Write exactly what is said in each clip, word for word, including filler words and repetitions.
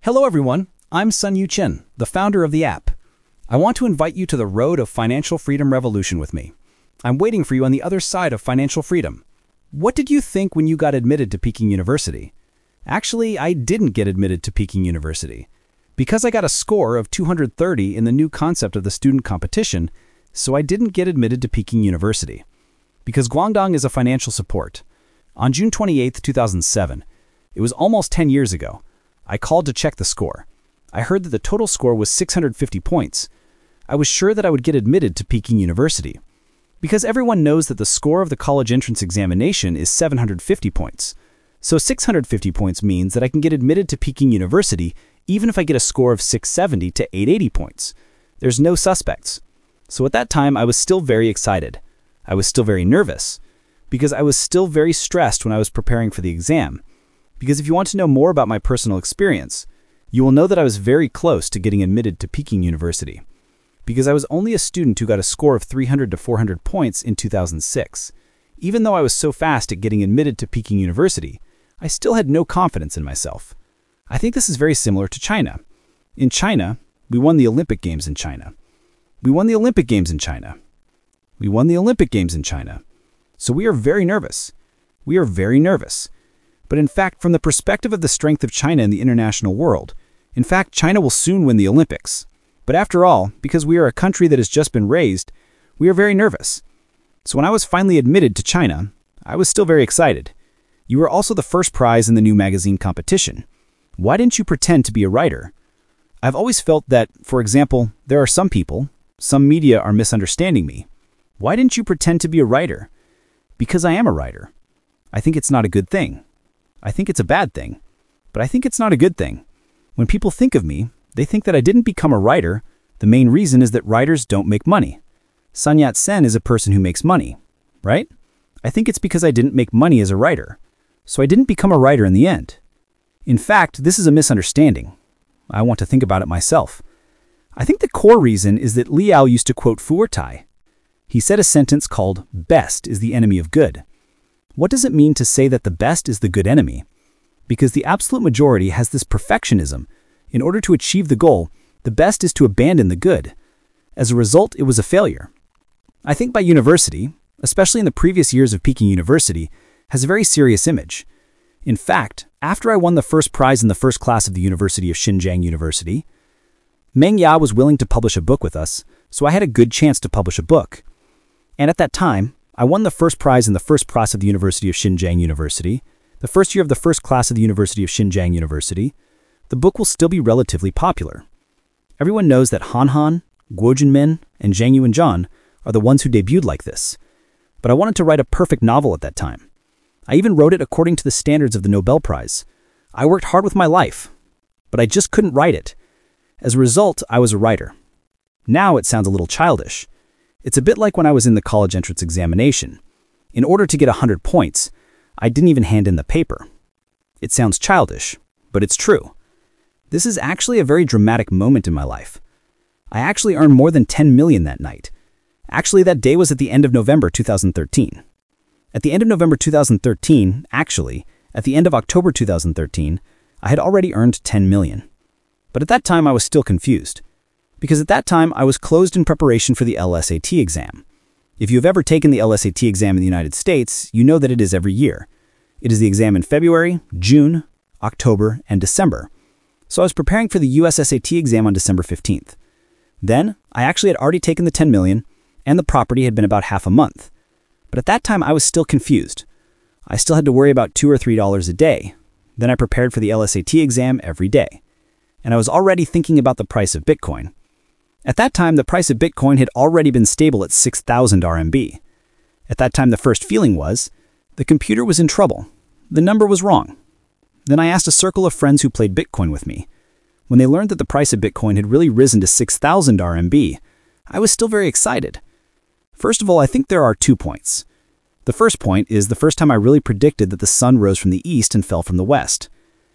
Hello everyone, I'm Sun Yu Chen, the founder of the app. I want to invite you to the road of financial freedom revolution with me. I'm waiting for you on the other side of financial freedom. What did you think when you got admitted to Peking University? Actually, I didn't get admitted to Peking University. Because I got a score of two hundred thirty in the new concept of the student competition, so I didn't get admitted to Peking University. Because Guangdong is a financial support. On June twenty-eighth, two thousand seven, it was almost ten years ago, I called to check the score. I heard that the total score was six hundred fifty points. I was sure that I would get admitted to Peking University. Because everyone knows that the score of the college entrance examination is seven hundred fifty points. So six hundred fifty points means that I can get admitted to Peking University even if I get a score of six hundred seventy to eight hundred eighty points. There's no suspects. So at that time, I was still very excited. I was still very nervous. Because I was still very stressed when I was preparing for the exam. Because if you want to know more about my personal experience, you will know that I was very close to getting admitted to Peking University. Because I was only a student who got a score of three hundred to four hundred points in two thousand six. Even though I was so fast at getting admitted to Peking University, I still had no confidence in myself. I think this is very similar to China. In China, we won the Olympic Games in China. We won the Olympic Games in China. We won the Olympic Games in China. So we are very nervous. We are very nervous. But in fact, from the perspective of the strength of China in the international world, in fact, China will soon win the Olympics. But after all, because we are a country that has just been raised, we are very nervous. So when I was finally admitted to China, I was still very excited. You were also the first prize in the new magazine competition. Why didn't you pretend to be a writer? I've always felt that, for example, there are some people, some media are misunderstanding me. Why didn't you pretend to be a writer? Because I am a writer. I think it's not a good thing. I think it's a bad thing. But I think it's not a good thing. When people think of me, they think that I didn't become a writer. The main reason is that writers don't make money. Sun Yat-sen is a person who makes money, right? I think it's because I didn't make money as a writer. So I didn't become a writer in the end. In fact, this is a misunderstanding. I want to think about it myself. I think the core reason is that Liao used to quote Fu Ertai. He said a sentence called, "Best is the enemy of good." What does it mean to say that the best is the good enemy? Because the absolute majority has this perfectionism. In order to achieve the goal, the best is to abandon the good. As a result, it was a failure. I think by university, especially in the previous years of Peking University, has a very serious image. In fact, after I won the first prize in the first class of the University of Xinjiang University, Meng Ya was willing to publish a book with us, so I had a good chance to publish a book. And at that time, I won the first prize in the first class of the University of Xinjiang University, the first year of the first class of the University of Xinjiang University. The book will still be relatively popular. Everyone knows that Han Han, Guo Junmin, and Zhang Yuanzhan are the ones who debuted like this. But I wanted to write a perfect novel at that time. I even wrote it according to the standards of the Nobel Prize. I worked hard with my life, but I just couldn't write it. As a result, I was a writer. Now it sounds a little childish. It's a bit like when I was in the college entrance examination. In order to get one hundred points, I didn't even hand in the paper. It sounds childish, but it's true. This is actually a very dramatic moment in my life. I actually earned more than ten million that night. Actually, that day was at the end of November two thousand thirteen. At the end of November two thousand thirteen, actually, at the end of October two thousand thirteen, I had already earned ten million. But at that time, I was still confused. Because at that time, I was closed in preparation for the L S A T exam. If you have ever taken the L S A T exam in the United States, you know that it is every year. It is the exam in February, June, October, and December. So I was preparing for the U S S A T exam on December fifteenth. Then, I actually had already taken the ten million, and the property had been about half a month. But at that time, I was still confused. I still had to worry about two or three dollars a day. Then I prepared for the L S A T exam every day. And I was already thinking about the price of Bitcoin. At that time, the price of Bitcoin had already been stable at six thousand R M B. At that time, the first feeling was, the computer was in trouble. The number was wrong. Then I asked a circle of friends who played Bitcoin with me. When they learned that the price of Bitcoin had really risen to six thousand R M B, I was still very excited. First of all, I think there are two points. The first point is the first time I really predicted that the sun rose from the east and fell from the west.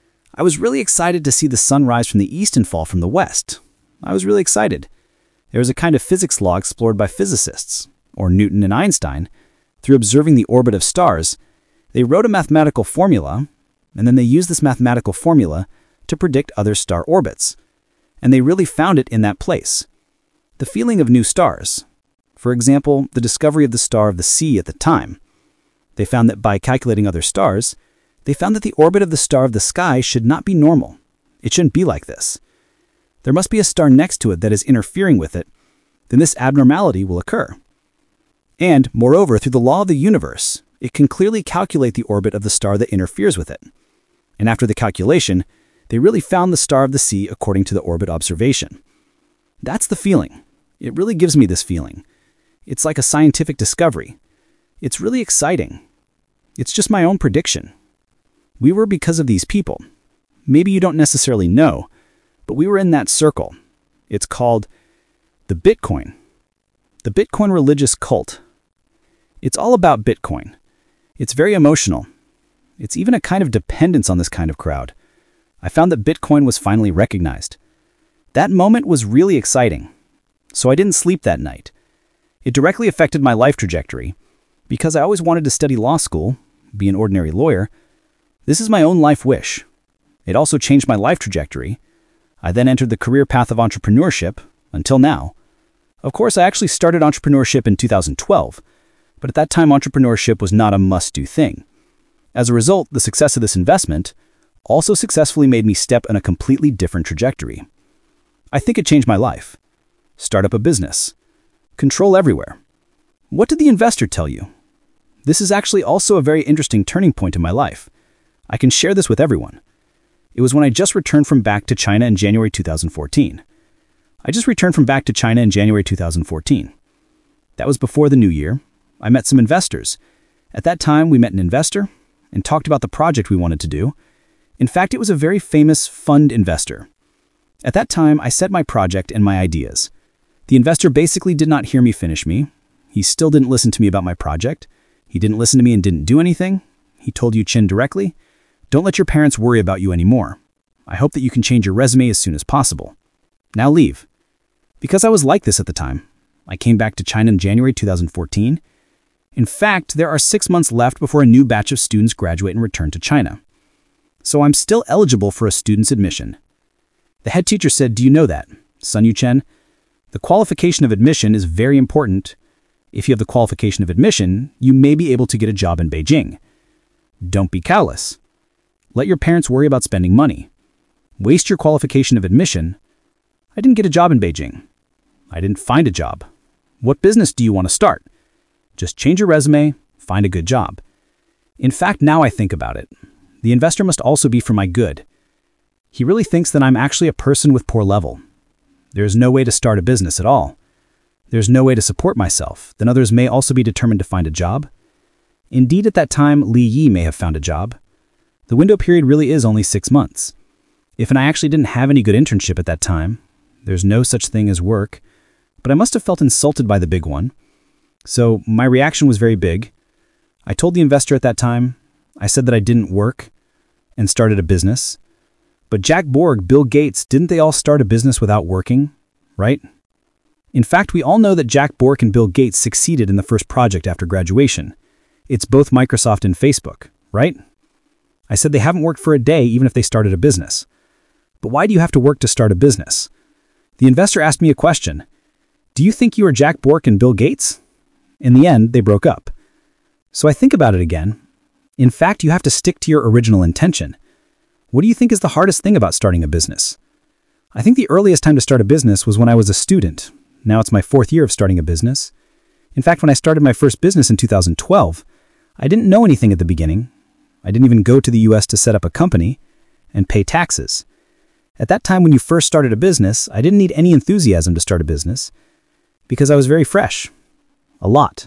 I was really excited to see the sun rise from the east and fall from the west. I was really excited. There was a kind of physics law explored by physicists, or Newton and Einstein, through observing the orbit of stars. They wrote a mathematical formula, and then they used this mathematical formula to predict other star orbits. And they really found it in that place. The feeling of new stars. For example, the discovery of the star of the sea at the time. They found that by calculating other stars, they found that the orbit of the star of the sky should not be normal. It shouldn't be like this. There must be a star next to it that is interfering with it. Then this abnormality will occur. And, moreover, through the law of the universe, it can clearly calculate the orbit of the star that interferes with it. And after the calculation, they really found the star of the sea according to the orbit observation. That's the feeling. It really gives me this feeling. It's like a scientific discovery. It's really exciting. It's just my own prediction. We were because of these people. Maybe you don't necessarily know, but we were in that circle. It's called the Bitcoin. The Bitcoin religious cult. It's all about Bitcoin. It's very emotional. It's even a kind of dependence on this kind of crowd. I found that Bitcoin was finally recognized. That moment was really exciting. So I didn't sleep that night. It directly affected my life trajectory. Because I always wanted to study law school, be an ordinary lawyer, this is my own life wish. It also changed my life trajectory. I then entered the career path of entrepreneurship, until now. Of course, I actually started entrepreneurship in two thousand twelve, but at that time entrepreneurship was not a must-do thing. As a result, the success of this investment also successfully made me step in a completely different trajectory. I think it changed my life. Start up a business. Control everywhere. What did the investor tell you? This is actually also a very interesting turning point in my life. I can share this with everyone. It was when I just returned from back to China in January two thousand fourteen. I just returned from back to China in January two thousand fourteen. That was before the new year. I met some investors. At that time, we met an investor and talked about the project we wanted to do. In fact, it was a very famous fund investor. At that time, I said my project and my ideas. The investor basically did not hear me finish me. He still didn't listen to me about my project. He didn't listen to me and didn't do anything. He told Yu-Chin directly, "Don't let your parents worry about you anymore. I hope that you can change your resume as soon as possible. Now leave." Because I was like this at the time, I came back to China in January two thousand fourteen. In fact, there are six months left before a new batch of students graduate and return to China. So I'm still eligible for a student's admission. The head teacher said, "Do you know that, Sun Yu-Chen? The qualification of admission is very important. If you have the qualification of admission, you may be able to get a job in Beijing. Don't be callous. Let your parents worry about spending money. Waste your qualification of admission. I didn't get a job in Beijing. I didn't find a job. What business do you want to start? Just change your resume, find a good job." In fact, now I think about it, the investor must also be for my good. He really thinks that I'm actually a person with poor level. There's no way to start a business at all. There's no way to support myself. Then others may also be determined to find a job. Indeed, at that time, Li Yi may have found a job. The window period really is only six months. If and I actually didn't have any good internship at that time, there's no such thing as work, but I must have felt insulted by the big one. So my reaction was very big. I told the investor at that time, I said that I didn't work and started a business. But Jack Borg, Bill Gates, didn't they all start a business without working, right? In fact, we all know that Jack Borg and Bill Gates succeeded in the first project after graduation. It's both Microsoft and Facebook, right? I said they haven't worked for a day even if they started a business. But why do you have to work to start a business? The investor asked me a question. Do you think you are Jack Borg and Bill Gates? In the end, they broke up. So I think about it again. In fact, you have to stick to your original intention. What do you think is the hardest thing about starting a business? I think the earliest time to start a business was when I was a student. Now it's my fourth year of starting a business. In fact, when I started my first business in two thousand twelve, I didn't know anything at the beginning. I didn't even go to the U S to set up a company and pay taxes. At that time, when you first started a business, I didn't need any enthusiasm to start a business because I was very fresh. A lot.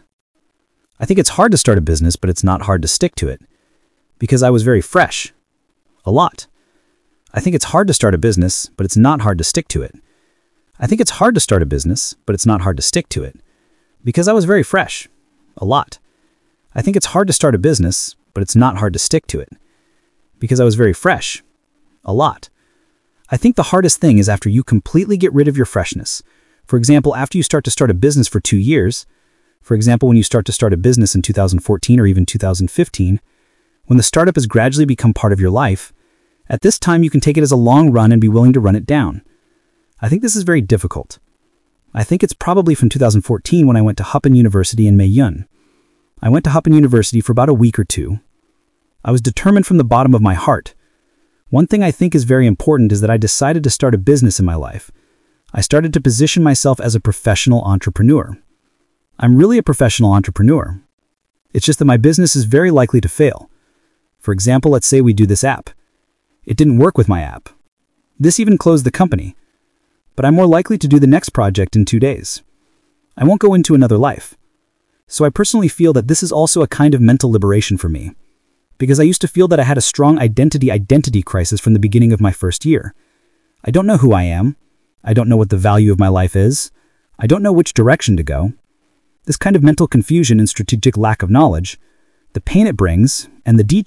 I think it's hard to start a business, but it's not hard to stick to it because I was very fresh. A lot. I think it's hard to start a business, but it's not hard to stick to it. I think it's hard to start a business, but it's not hard to stick to it because I was very fresh. A lot. I think it's hard to start a business, but it's not hard to stick to it because I was very fresh. A lot. I think the hardest thing is after you completely get rid of your freshness. For example, after you start to start a business for two years, for example, when you start to start a business in two thousand fourteen or even two thousand fifteen, when the startup has gradually become part of your life, At this time, you can take it as a long run and be willing to run it down. I think this is very difficult. I think it's probably from two thousand fourteen when I went to Hupin University in Mayun. I went to Hupin University for about a week or two. I was determined from the bottom of my heart. One thing I think is very important is that I decided to start a business in my life. I started to position myself as a professional entrepreneur. I'm really a professional entrepreneur. It's just that my business is very likely to fail. For example, let's say we do this app. It didn't work with my app. This even closed the company. But I'm more likely to do the next project in two days. I won't go into another life. So I personally feel that this is also a kind of mental liberation for me. Because I used to feel that I had a strong identity identity crisis from the beginning of my first year. I don't know who I am. I don't know what the value of my life is. I don't know which direction to go. This kind of mental confusion and strategic lack of knowledge, the pain it brings, and the